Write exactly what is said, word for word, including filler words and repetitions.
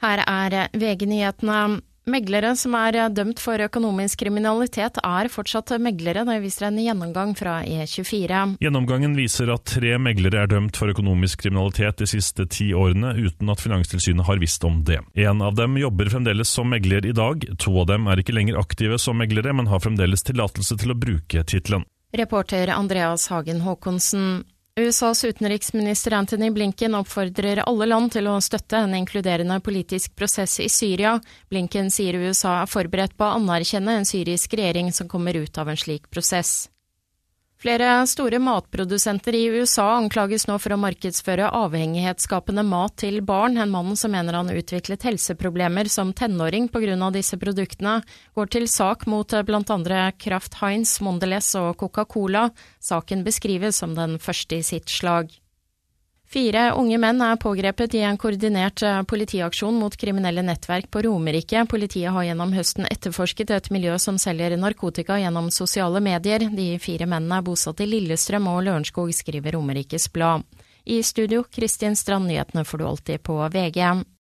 Her er V G-nyhetene. Meglere som er dømt for økonomisk kriminalitet er fortsatt meglere, det viser en gjennomgang fra E tjuefire. Gjennomgangen viser at tre meglere er dømt for økonomisk kriminalitet de siste ti årene, uten at Finanstilsynet har visst om det. En av dem jobber fremdeles som megler i dag, to av dem er ikke lenger aktive som meglere, men har fremdeles tillatelse til å bruke titlen. Reporter Andreas Hagen Håkonsen. U S A's utenriksminister Antony Blinken oppfordrer alle land til å støtte en inkluderende politisk prosess i Syria. Blinken sier U S A er forberedt på å anerkjenne en syrisk regjering som kommer ut av en slik prosess. Flere store matprodusenter i U S A anklages nå for å markedsføre avhengighetsskapende mat til barn. En mann som mener han utviklet helseproblemer som tenåring på grunn av disse produktene, går til sak mot blant andre Kraft Heinz, Mondelez og Coca-Cola. Saken beskrives som den første i sitt slag. Fire unge menn er pågrepet i en koordinert politiaksjon mot kriminelle nettverk på Romerike. Politiet har gjennom høsten etterforsket et miljø som selger narkotika gjennom sosiale medier. De fire mennene er bosatt i Lillestrøm og Lørenskog, skriver Romerikes Blad. I studio, Kristin Strand, nyhetene får du alltid på V G.